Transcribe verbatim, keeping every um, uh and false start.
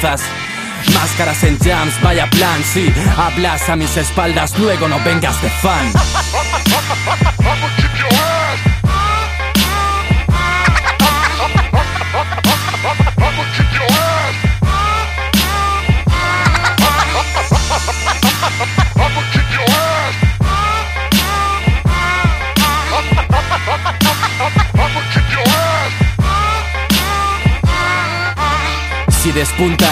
amenazas. Máscaras en jams, vaya plan, sí. Hablas a mis espaldas, luego no vengas de fan. Si despunta